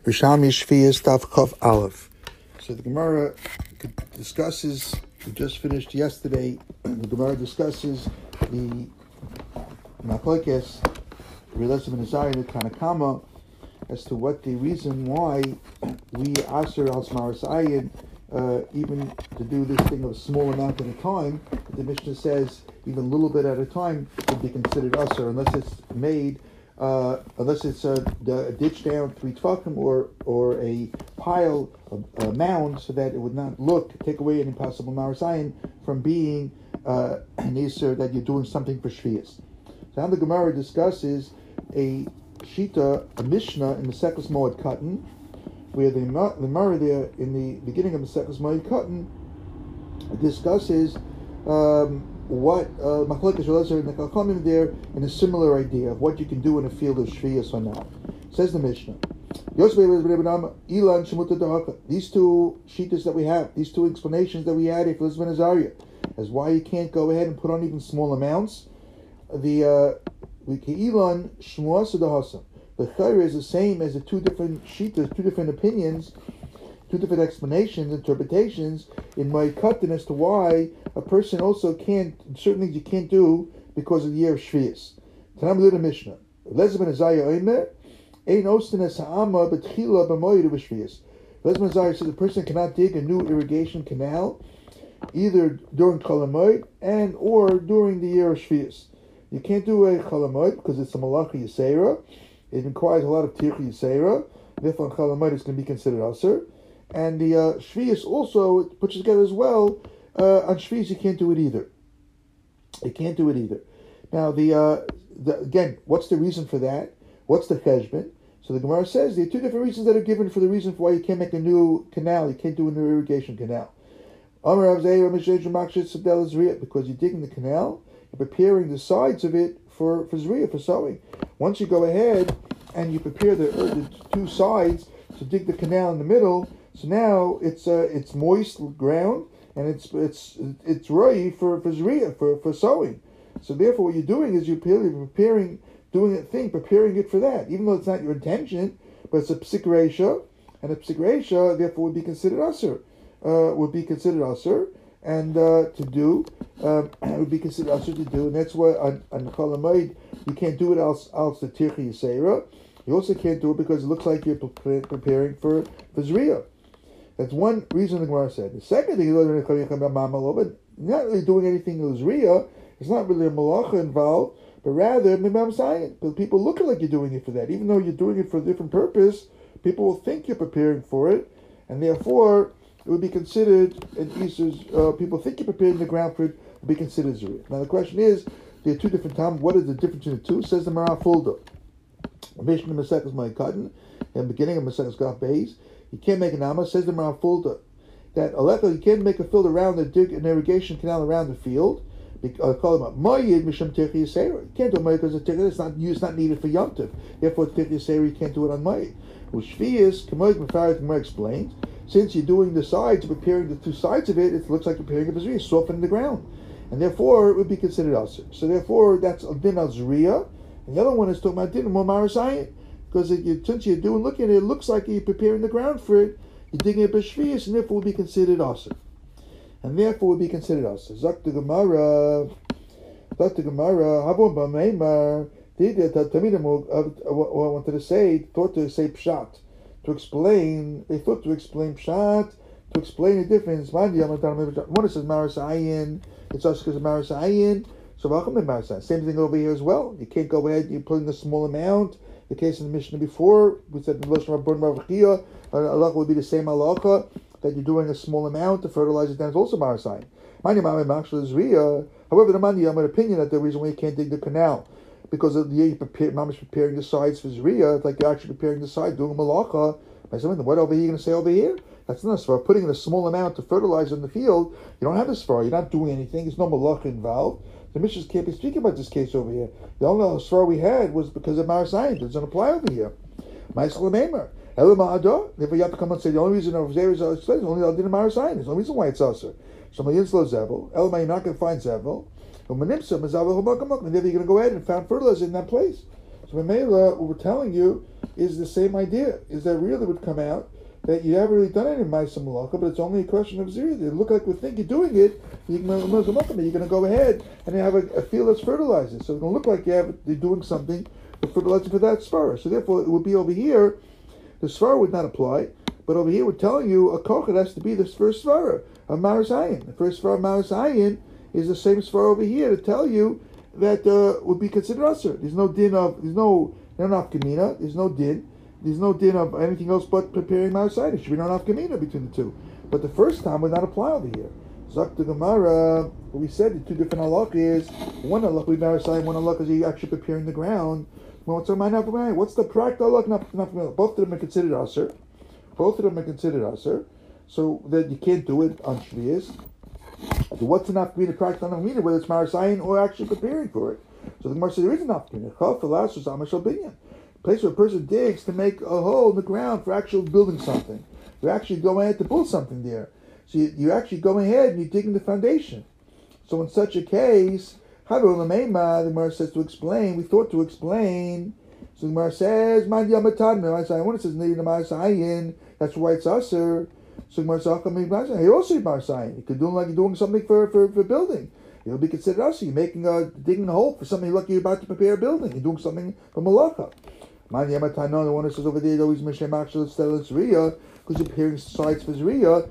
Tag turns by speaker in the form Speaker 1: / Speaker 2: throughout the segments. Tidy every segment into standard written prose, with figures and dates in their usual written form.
Speaker 1: B'Shami Shvius Daf Chav Aleph. So the Gemara discusses, we just finished yesterday, the Gemara discusses the Machlokes, Relation of Nazari and the Tanakama, as to what the reason why we Asher al Smaras Ayin, even to do this thing of a small amount at a time. The Mishnah says even a little bit at a time would be considered Asher, unless it's made, unless it's ditched down 3 tefachim or a pile, a mound, so that it would not take away an impossible Maras Ayin from being an Isser that you're doing something for Shvius. So now the Gemara discusses a Shita, a Mishnah in Maseches Moed Katan, where the Gemara there in the beginning of Maseches Moed Katan discusses what Machlokes Elazar and the Chachamim there in a similar idea of what you can do in a field of Shvius or not. Says the Mishnah, these two shitas that we have, these two explanations that we had for Elizabeth Azariah, as why you can't go ahead and put on even small amounts. The Ke'ilan Shmuah Sadahasa. The Chayr is the same as the two different shitas, two different opinions, two different explanations, interpretations in my Katan as to why a person also can't, certain things you can't do because of the year of Shvius. Tanam Lida Mishnah. Elizabeth Azariah Omer, Ein Ostin Es Ha'ama B'tchila B'moyed B'Shvius. Elizabeth Azariah says the person cannot dig a new irrigation canal either during Chol HaMoed and or during the year of Shvius. You can't do a Chol HaMoed because it's a Malacha Yisera. It requires a lot of Tircha Yisera. Therefore, on Chol HaMoed it's going to be considered Aser. And the Shvius also puts together as well. On Shvius you can't do it either. You can't do it either. Now, again, what's the reason for that? What's the cheshbon? So the Gemara says there are two different reasons that are given for the reason for why you can't make a new canal. You can't do a new irrigation canal. Because you're digging the canal, you're preparing the sides of it for zriyah, for sowing. Once you go ahead and you prepare the two sides to dig the canal in the middle, so now it's moist ground and it's ready for zriyah, for sowing. So therefore, what you're doing is you're preparing it for that, even though it's not your intention, but it's a psik reisha, and a psik reisha therefore would be considered aser. And to do, it would be considered asur to do, and that's why on Chol HaMoed you can't do it else the Tircha Yisera. You also can't do it because it looks like you're preparing for Zriyah. That's one reason the Gemara said. The second thing is but not really doing anything with Zriyah. It's not really a malacha involved, but rather because people look like you're doing it for that, even though you're doing it for a different purpose. People will think you're preparing for it, and therefore it would be considered an Isser's, people think you're preparing the ground for it, would be considered Zuriyah. Now the question is, there are two different times. What is the difference between the two? Says the Mara Fulda. Mishnah Maseches Moed Katan, in the beginning of Maseches Gaf Beis, you can't make an Amma, says the Mara Fulda, that you can't make a field around an irrigation canal around the field. Call them up. Moyed Misham Tircha Yisera. You can't do Moyed because it's not needed for Yom Tov. Therefore, Tircha Yisera, you can't do it on Moyed. With Shvius, Kamoid Mefarid Gemara explains, since you're doing the sides, preparing the two sides of it, it looks like you're preparing a Zriyah, softening the ground. And therefore, it would be considered Aser. So therefore, that's a din al Zriyah. And the other one is talking about din al Maras Ayin. Because since you're looking at it, it looks like you're preparing the ground for it, you're digging it b'shvius, and therefore would be considered Aser. And therefore would be considered Aser. Zak the Gemara, Havon B'meimar, Tamidim, wanted to say, thought to say Pshat. They thought to explain Pshat, to explain the difference. One says Maras Ayin, it's also because of Maras Ayin. So welcome to Maras Ayin. Same thing over here as well. You can't go ahead, you're putting a small amount. The case in the Mishnah before, we said the Lashon Rabbon Ravachia, Allah would be the same halacha, that you're doing a small amount to fertilize it down is also Maras Ayin. However, the Mani Yam opinion that the reason why you can't dig the canal, because of the year Mamish preparing the sides for Zriyah, it's like you're actually preparing the side, doing a malacha. I said, what over here are you going to say over here? That's not a svara. Putting in a small amount to fertilize in the field, you don't have a svara. You're not doing anything. There's no malacha involved. The Mishnah can't be speaking about this case over here. The only svara we had was because of Maras Ayin. It doesn't apply over here. Therefore, you have to come and say the only reason of Zera is only Al Din Maras Ayin. There's no reason why it's Aser. So Mayinslo Zevel. You're not going to find Zevel. And then you're going to go ahead and find fertilizer in that place. So Mamela, what we're telling you is the same idea, is that really would come out that you haven't really done any Ma'aseh Malacha, but it's only a question of Zira. It look like we think you're doing it, you're going to go ahead and you have a field that's fertilizing. So it's going to look like you're doing something for fertilizing for that svara. So therefore it would be over here, the svara would not apply, but over here we're telling you a kochel has to be this first svara of Maris Ayin. The first svara of Maris Ayin is the same svara over here to tell you that would be considered usher. There's no din of, there's no nafkamina, there's no din of anything else but preparing Marasayin. It should be no nafkamina between the two. But the first time would not apply over here. Zak the Gemara, what we said, the two different halakha is, one halakha we Marasayin, one halakha is you actually preparing the ground. What's the practical halakha? Both of them are considered usher. So that you can't do it on Shvius. What's enough to be the practical nafkamina, whether it's Marasayin or actually preparing for it? So the Gemara says there is enough nafkamina. Place where a person digs to make a hole in the ground for actual building something. You're actually going ahead to build something there. So you're actually going ahead and you're digging the foundation. So in such a case, the Gemara says to explain, we thought to explain. So the Gemara says, when it says that's why it's usher. So the Gemara says, he also Marsayin. You could do like you're doing something for building. It'll be considered usher. You're digging a hole for something like you're about to prepare a building. You're doing something for malacha. The one that says over there is always Mishneh Machshel Zriya, because you're preparing sites for Zriya.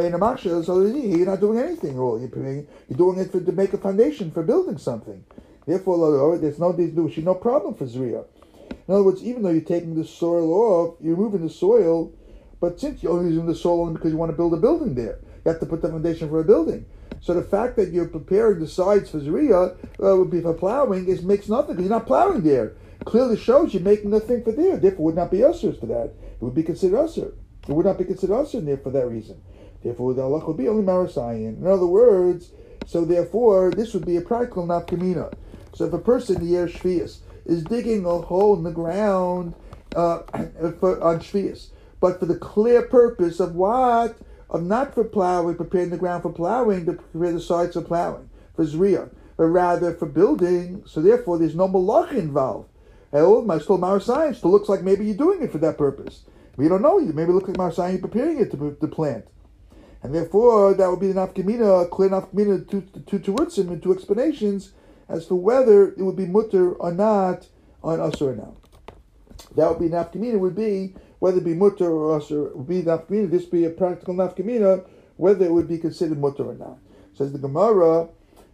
Speaker 1: You're not doing anything at all. You're doing it to make a foundation for building something. Therefore, there's no problem for Zriya. In other words, even though you're taking the soil off, you're removing the soil, but since you're only using the soil only because you want to build a building there, you have to put the foundation for a building. So the fact that you're preparing the sides for Zriya would be for plowing makes nothing because you're not plowing there. Clearly shows you're making the thing for there. Therefore, would not be usher for that. It would be considered usher. It would not be considered usher in there for that reason. Therefore, the halach would be only Marasayin. In other words, so therefore, this would be a practical nafkamina. So if a person in the year Shvius is digging a hole in the ground on Shvius, but for the clear purpose of what? Of not for plowing, preparing the ground for plowing, to prepare the sides for plowing, for Zriya, but rather for building. So therefore, there's no malacha involved. Still Marasayin, still looks like maybe you're doing it for that purpose. We don't know. You maybe look like Marasayin, you're preparing it to plant. And therefore, that would be the nafkamina, clear nafkamina, two words and two explanations as to whether it would be mutter or not on usher or not. That would be nafkamina, would be whether it be mutter or usher, would be nafkamina. This would be a practical nafkamina, whether it would be considered mutter or not. Says the Gemara,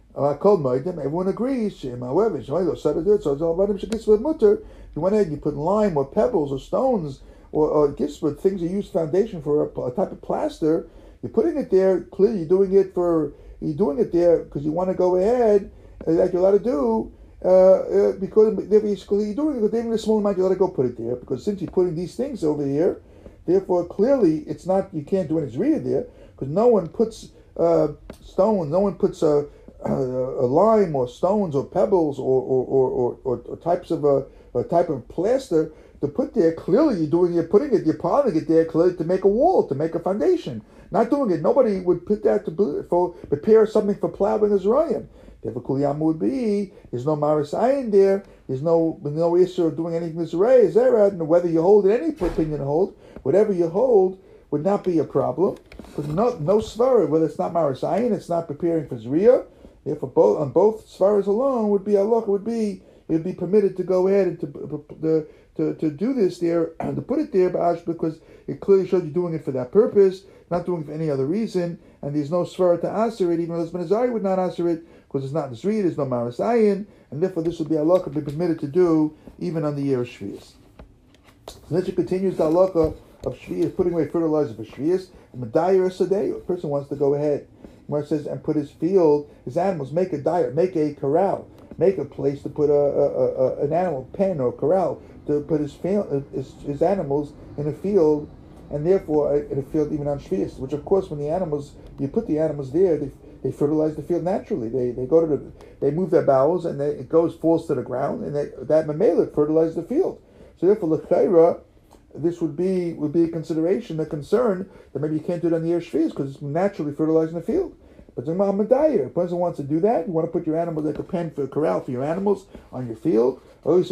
Speaker 1: everyone agrees. You went ahead and you put lime or pebbles or stones or gisbert, things you use foundation for a type of plaster. You're putting it there. Clearly, you're doing it there because you want to go ahead, like you're allowed to do, because you're doing it because even a small amount you're allowed to go put it there. Because since you're putting these things over here, therefore clearly it's not. You can't do any zriya there because no one puts stones. No one puts a lime or stones or pebbles or types of a type of plaster to put there. Clearly, you're piling it there clearly to make a wall, to make a foundation. Not doing it. Nobody would put that to prepare something for plowing as Ryan. Therefore, Kuliyam would be there's no Marasayin there. There's no issue of doing anything this Ray is there. And whether you hold it, any opinion you hold, whatever you hold would not be a problem. Because no svara, whether it's not Marasayin, it's not preparing for Zriya. Therefore, on both svaras alone would be Allah would be permitted to go ahead and to do this there and to put it there, because it clearly shows you're doing it for that purpose, not doing it for any other reason, and there's no svara to answer it. Even husband Azari would not answer it because it's not in Zriya, there's no Marasayin, and therefore this would be Allah could be permitted to do even on the year of Shvius. So then she continues the halacha of Shvius, putting away fertilizer for Shvius. And Medayir Sadeh, a person wants to go ahead, where it says, and put his animals, make a diet, make a corral, make a place to put an animal pen or corral to put his animals in a field, and therefore in a field even on Shvius, which of course when you put the animals there, they fertilize the field naturally. They move their bowels and it falls to the ground, and that mamela fertilizes the field. So therefore, l'chaira, this would be a consideration, a concern that maybe you can't do it on the year Shvius because it's naturally fertilizing the field. But a person wants to do that. You want to put your animals like a pen for a corral for your animals on your field. You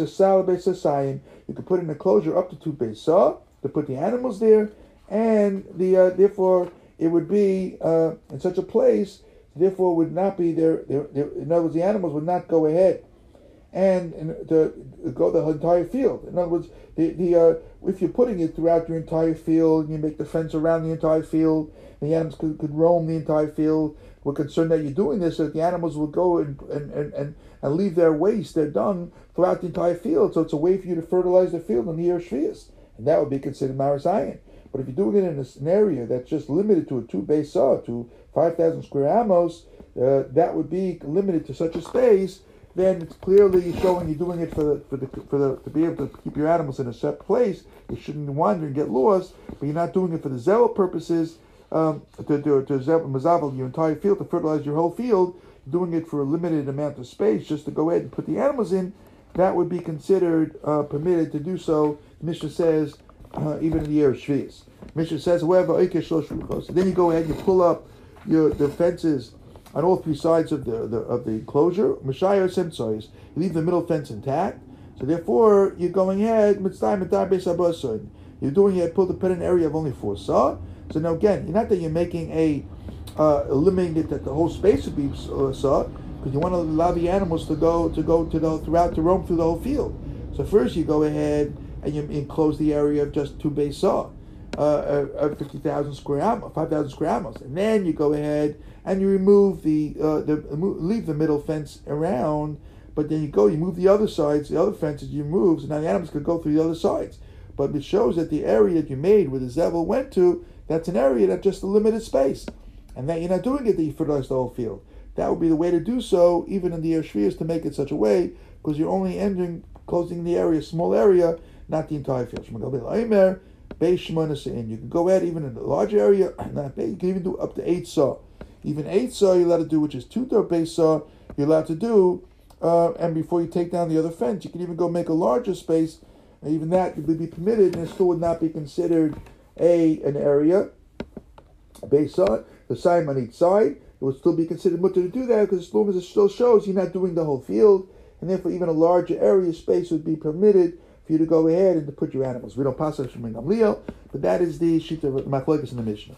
Speaker 1: could put an enclosure up to 2 Beisah to put the animals there, and therefore it would be in such a place. Therefore, would not be there. In other words, the animals would not go ahead and to go the entire field. In other words, if you're putting it throughout your entire field, you make the fence around the entire field, the animals could roam the entire field. We're concerned that you're doing this so that the animals will go and leave their waste, their dung, throughout the entire field. So it's a way for you to fertilize the field in the year of Shvius. And that would be considered Marasayan. But if you're doing it in an area that's just limited to a 2 Beisah, to 5,000 square amos, that would be limited to such a space. Then it's clearly showing you're doing it to be able to keep your animals in a set place. You shouldn't wander and get lost, but you're not doing it for the zeal purposes, to mazavel your entire field, to fertilize your whole field. You're doing it for a limited amount of space, just to go ahead and put the animals in. That would be considered permitted to do so. The Mishnah says, even in the year of Shvius. Mishnah says, however, then you go ahead and you pull up the fences on all 3 sides of the enclosure. You leave the middle fence intact. So therefore, you're going ahead. You're doing it. Put an area of only 4 saw. So now again, not that you're making limiting it that the whole space would be saw, because you want to allow the animals to roam through the whole field. So first you go ahead and you enclose the area of just 2 Beisah, 50,000 square amos, 5,000 square amos, and then you go ahead and you remove leave the middle fence around, but then you move the other sides, the other fences you move, so now the animals can go through the other sides. But it shows that the area that you made where the Zevel went to, that's an area that's just a limited space, and that you're not doing it that you fertilize the whole field. That would be the way to do so, even in the year Shvius, to make it such a way, because you're only closing the area, small area, not the entire field. You can go ahead even in the large area, you can even do up to 8 saw. Even 8 saw you're allowed to do, which is 2 Beisah, you're allowed to do, and before you take down the other fence, you can even go make a larger space, and even that would be permitted, and it still would not be considered an area, a Beisah, the sign on each side. It would still be considered mutter to do that, because as long as it still shows you're not doing the whole field, and therefore even a larger area space would be permitted for you to go ahead and to put your animals. We don't pass it from Gamliel, but that is the sheet of Machlokes in the Mishnah.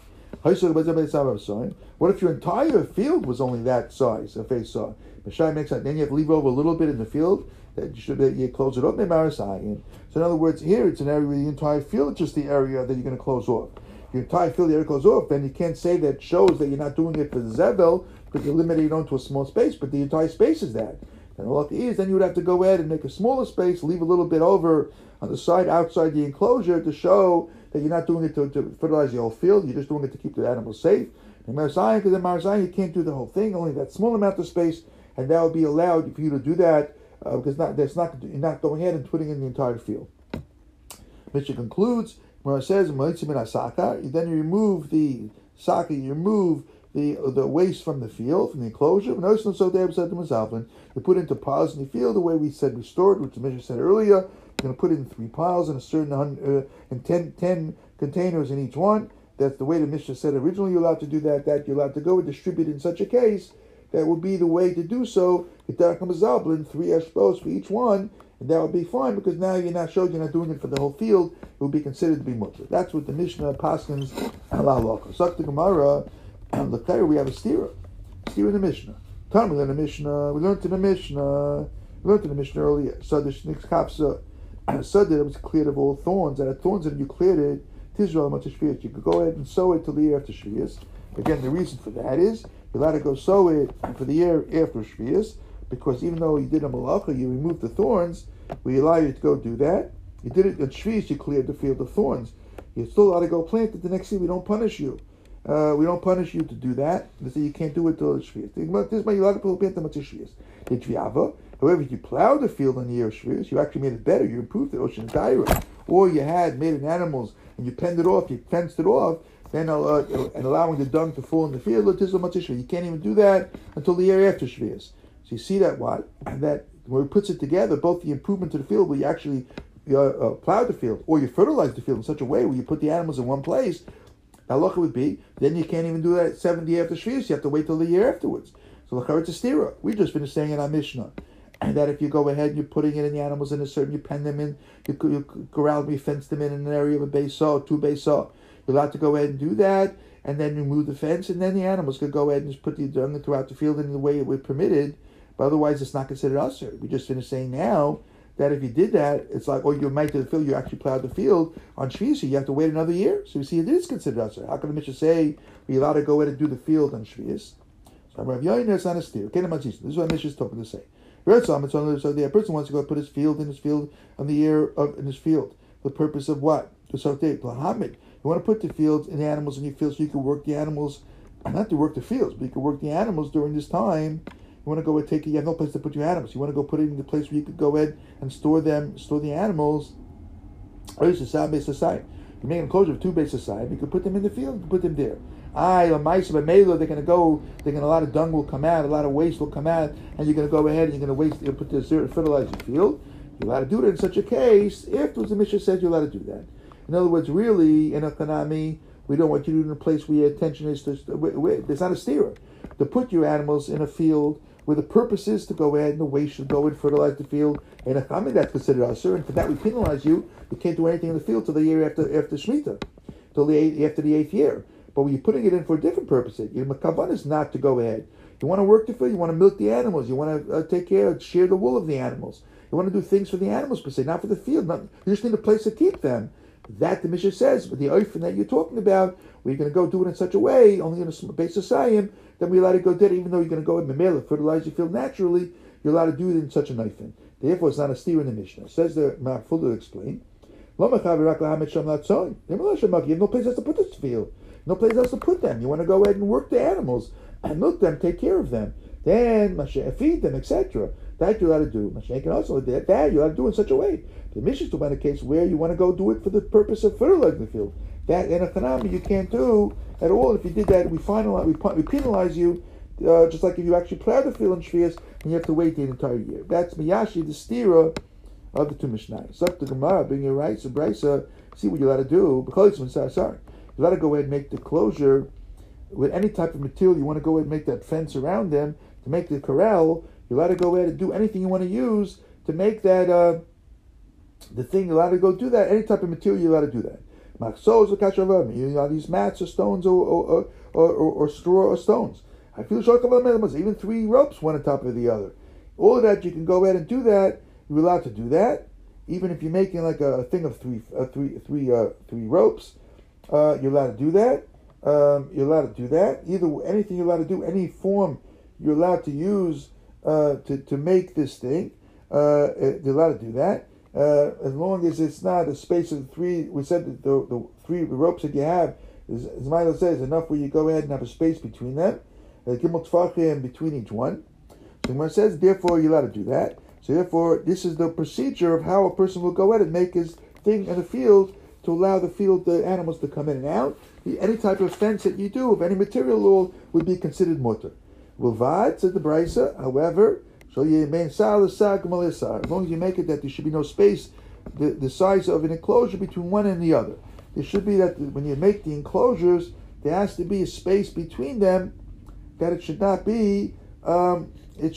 Speaker 1: What if your entire field was only that size, a face saw? Then you have to leave over a little bit in the field that you close it up. So in other words, here it's an area where the entire field is just the area that you're going to close off. Your entire field area goes off, then you can't say that shows that you're not doing it for the Zevel, because you're limiting it onto a small space, but the entire space is that. And all it is, then you would have to go ahead and make a smaller space, leave a little bit over on the side outside the enclosure to show that you're not doing it to fertilize the whole field, you're just doing it to keep the animals safe. And Marasayan, because in Marasayan you can't do the whole thing, only that small amount of space, and that would be allowed for you to do that, because you're not going ahead and putting in the entire field. Mishnah concludes, where it says, then you remove the saka, you remove the waste from the field, from the enclosure. You put into piles in the field the way we said we stored, which the Mishnah said earlier. You're going to put it in 3 piles in a certain 10 containers in each one. That's the way the Mishnah said originally you're allowed to do that. That you're allowed to go and distribute in such a case. That would be the way to do so. 3 eshbos for each one. And that would be fine, because now you're not doing it for the whole field. It would be considered to be mutter. That's what the Mishnah paskins ala halacha. Suck the Gemara. We have a stira in the Mishnah. We learned in the Mishnah earlier. So the shnik kapsa, so that it was cleared of all thorns. And at thorns, and you cleared it, tizral much shvius. You could go ahead and sow it till the year after shvius. Again, the reason for that is you're allowed to go sow it for the year after shvius, because even though you did a malacha, you removed the thorns, we allow you to go do that. You did it at shvius, you cleared the field of thorns. You're still allowed to go plant it the next year. We don't punish you. We don't punish you to do that. They say you can't do it till Shvius. This is why you're allowed to plant them until Shvius. However, if you plowed the field on the year of Shvius, you actually made it better. You improved the ocean daira, or you had made an animals and you penned it off, you fenced it off, then and allowing the dung to fall in the field. You can't even do that until the year after Shvius. So you see that that when it puts it together, both the improvement to the field where you actually plowed the field, or you fertilized the field in such a way where you put the animals in one place. Halacha would be, then you can't even do that 70 after Shvius. You have to wait till the year afterwards. So l'chara it's a stira. We just finished saying in our Mishnah and that if you go ahead and you're putting it in the animals in a certain, you pen them in, you corral them, you fence them in an area of a base saw, 2 base saw. You're allowed to go ahead and do that, and then remove the fence, and then the animals could go ahead and just put the dung throughout the field in the way it would permitted, but otherwise it's not considered usher. We just finished saying now that if you did that, it's like, you might do the field, you actually plowed the field on Shvi, so you have to wait another year. So you see, it is considered usher. How can the Mishnah say we're allowed to go ahead and do the field on Shvi? So Rav Yoiner is on a steer. This is what Mishnah is talking to say. So the person wants to go put his field in his field on the year of in his field. The purpose of what? You want to put the fields and the animals in your field so you can work the animals, not to work the fields, but you can work the animals during this time. You want to go and take it, you have no place to put your animals. You want to go put it in the place where you could go ahead and store the animals. Or you make an enclosure of 2 bases aside, you can put them in the field, you can put them there. They're going to go, a lot of dung will come out, a lot of waste will come out, and you're going to go ahead and you're going to put the fertilizer field. You're allowed to do it in such a case, if the Mishnah says you're allowed to do that. In other words, really, in a kanami, we don't want you to do it in a place where your attention is, there's not a steerer. To put your animals in a field where the purpose is to go ahead and the waste should go and fertilize the field. And if that's considered usher, and for that we penalize you, you can't do anything in the field till the year after Shemitah, after the 8th year. But when you're putting it in for a different purpose, your kavanah is not to go ahead. You want to work the field, you want to milk the animals, you want to take care of, shear the wool of the animals. You want to do things for the animals per se, not for the field. You just need a place to keep them. That the Mishnah says, but the oifen that you're talking about, where you're going to go do it in such a way, only in a base of Sayim, then we're allowed to go do it, even though you're going to go and memela, fertilize your field naturally, you're allowed to do it in such a oifen. Therefore, it's not a steer in the Mishnah. Says the Ma'aful to explain. You have no place else to put this field. No place else to put them. You want to go ahead and work the animals and milk them, take care of them. Then feed them, etc. That you're allowed to do. Mashiach can also do that you're allowed to do in such a way. The Mishnah is talking about a case where you want to go do it for the purpose of fertilizing the field. That in a chanami you can't do at all. If you did that, we penalize you, just like if you actually plow the field in Shvias and you have to wait the entire year. That's Miyashi, the stira of the 2 Mishnayos. So the Gemara, bring your rights, Brisa, see what you're allowed to do. Because you're allowed to go ahead and make the closure with any type of material. You want to go ahead and make that fence around them to make the corral. You're allowed to go ahead and do anything you want to use to make that the thing. You're allowed to go do that. Any type of material, you're allowed to do that. You know, these mats or stones or straw or stones. I feel even 3 ropes, one on top of the other. All of that, you can go ahead and do that. You're allowed to do that. Even if you're making like a thing of three ropes, you're allowed to do that. You're allowed to do that. Either anything you're allowed to do, any form you're allowed to use to make this thing. You're allowed to do that. As long as it's not a space of 3, we said that the 3 ropes that you have, as Milo says, enough where you go ahead and have a space between them, gimel tfachim between each one. So when it says, therefore, you're allowed to do that. So therefore, this is the procedure of how a person will go ahead and make his thing in the field to allow the animals to come in and out. Any type of fence that you do of any material would be considered mutter. Wilvad, says the Brisa, however, so you main as long as you make it that there should be no space, the size of an enclosure between one and the other. There should be that when you make the enclosures, there has to be a space between them, that it should not be, it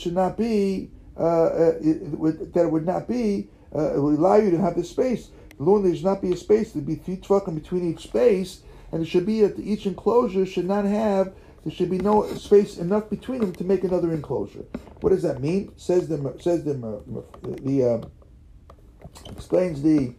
Speaker 1: will allow you to have this space. As long as there should not be a space, there should be 3 tefachim between each space, and it should be that each enclosure should not have, there should be no space enough between them to make another enclosure. What does that mean? Explains the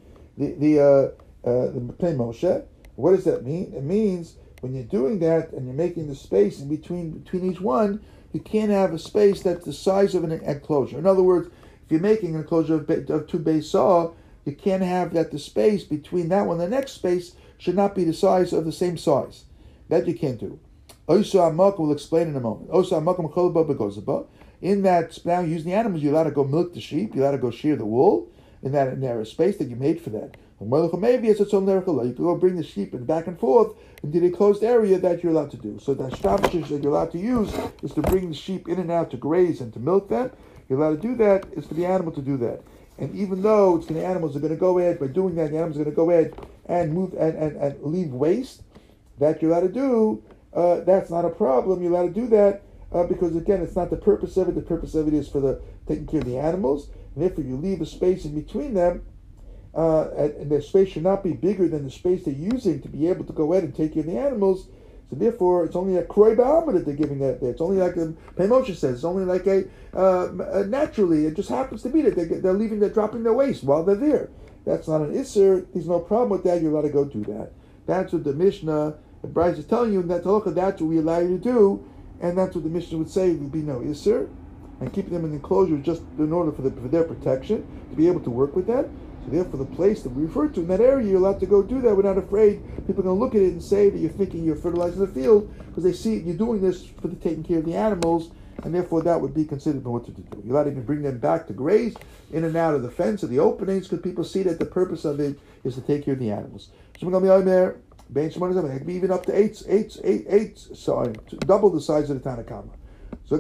Speaker 1: Pnei Moshe. What does that mean? It means when you're doing that and you're making the space in between each one, you can't have a space that's the size of an enclosure. In other words, if you're making an enclosure of 2 base saw, you can't have that the space between that one and the next space should not be the size of the same size. That you can't do. Osa Amak will explain in a moment. Osa Amakam Cholba Begozaba. In that, now using the animals, you're allowed to go milk the sheep, you're allowed to go shear the wool in that narrow space that you made for that. Maybe it's its own miracle. You can go bring the sheep and back and forth into the enclosed area that you're allowed to do. So the shtabshish that you're allowed to use is to bring the sheep in and out to graze and to milk them. You're allowed to do that. It's for the animal to do that. And even though it's the animals are going to go ahead, by doing that, the animals are going to go ahead and move and leave waste that you're allowed to do, that's not a problem. You're allowed to do that because, again, it's not the purpose of it. The purpose of it is for taking care of the animals, and therefore you leave a space in between them, and the space should not be bigger than the space they're using to be able to go ahead and take care of the animals. So therefore, it's only a kroy ba'alma that they're giving that there. It's only like Pei Moshe says. It's only like a naturally. It just happens to be that they're dropping their waste while they're there. That's not an isser. There's no problem with that. You're allowed to go do that. That's what the Mishnah, the Bryce is telling you. And that's what we allow you to do. And that's what the Mishnah would say. There would be no isser, and keeping them in the enclosure just in order for their protection to be able to work with that. So therefore, the place that we refer to in that area, you're allowed to go do that. We're not afraid people are going to look at it and say that you're thinking you're fertilizing the field because they see you're doing this for the taking care of the animals, and therefore that would be considered what to do. You're allowed to even bring them back to graze in and out of the fence or the openings because people see that the purpose of it is to take care of the animals. So even up to eight, sorry, double the size of the Tanakama. So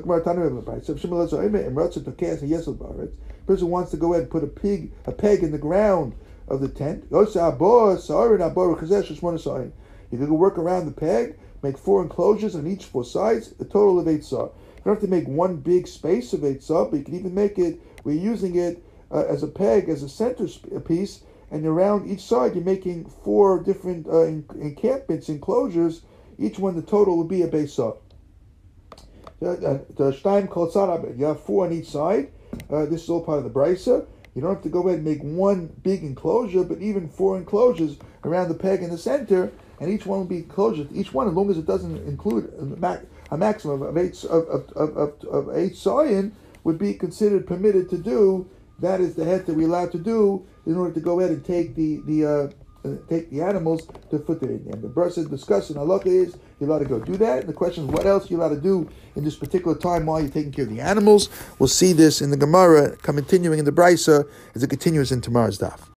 Speaker 1: person wants to go ahead and put a peg in the ground of the tent. You can go work around the peg, make 4 enclosures on each 4 sides, a total of 8 saw. You don't have to make one big space of 8 saw, but you can even make it, we're using it as a peg, as a center piece, and around each side you're making 4 different encampments, enclosures. Each one, the total would be a base saw. You have 4 on each side. This is all part of the brisa. You don't have to go ahead and make one big enclosure, but even 4 enclosures around the peg in the center, and each one will be enclosures. Each one, as long as it doesn't include a maximum of 8 sayin, would be considered permitted to do. That is the head that we're allowed to do in order to go ahead and take the animals to put it in. And the verse discussing halakha is you're allowed to go do that. And the question is, what else you're allowed to do in this particular time while you're taking care of the animals? We'll see this in the Gemara, continuing in the Brisa as it continues in tomorrow's daf.